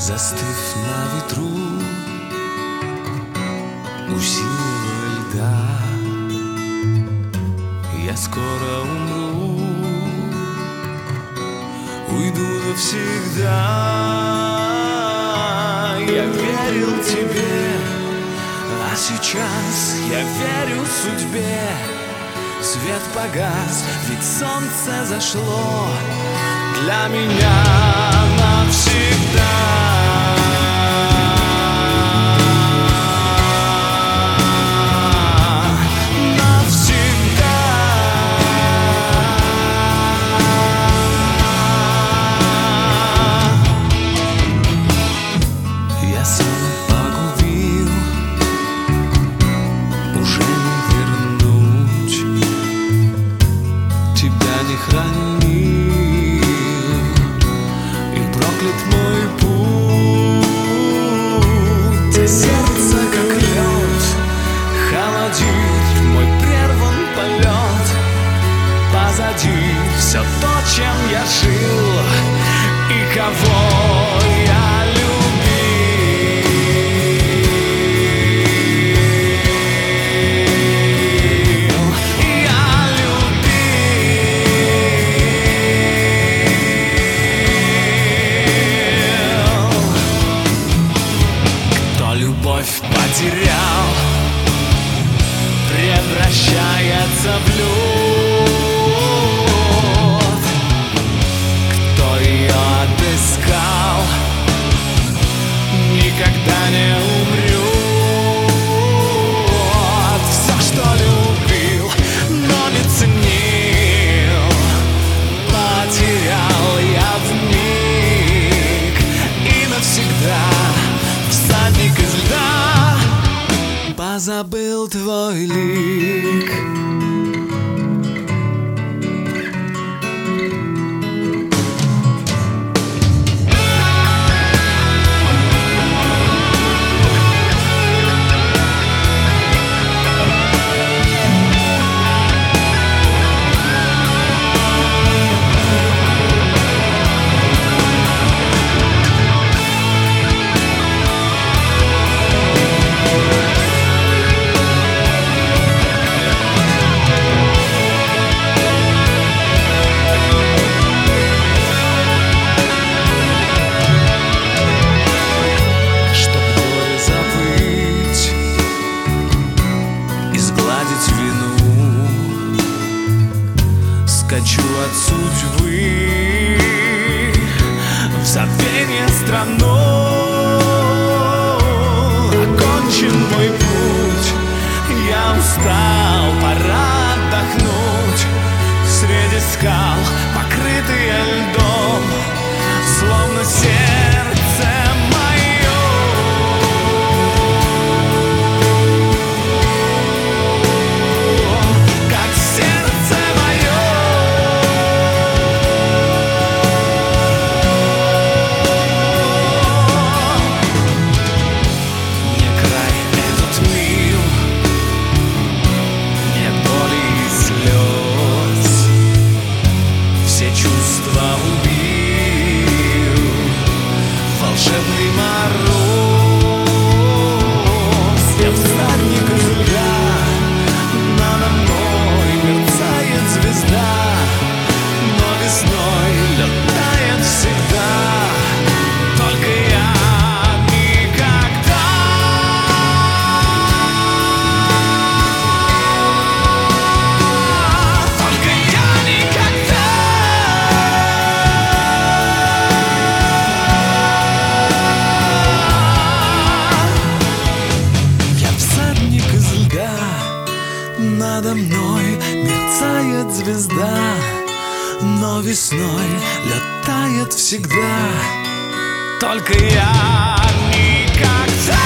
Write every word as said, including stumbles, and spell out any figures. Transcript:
Застыв на ветру у синего льда, я скоро умру, уйду навсегда. Я верил тебе, а сейчас я верю судьбе. Свет погас, ведь солнце зашло для меня навсегда. Сердце, как лед, холодит мой прерван полет. Позади все то, чем я жил и кого я любил. Я любил. Любовь потерял, превращается в лед. Кто ее отыскал, никогда не умрет. Все, что любил, но не ценил, потерял я вмиг и навсегда. Всадник из льда, позабыл твой лик. Скачу от судьбы в забвение страну. Окончен мой путь, я устал, пора отдохнуть. Среди скал, покрытые льдом, словно сердце мое. Как сердце мое. Не край этот мир, нет боли и слез. Все чувства убил волшебный мороз. Я всадник из льда, надо мной мерцает звезда, но весной летает всегда. Только я никогда. Только я никогда. Я всадник из льда, надо мной мерцает звезда, но весной летает всегда. Только я никогда.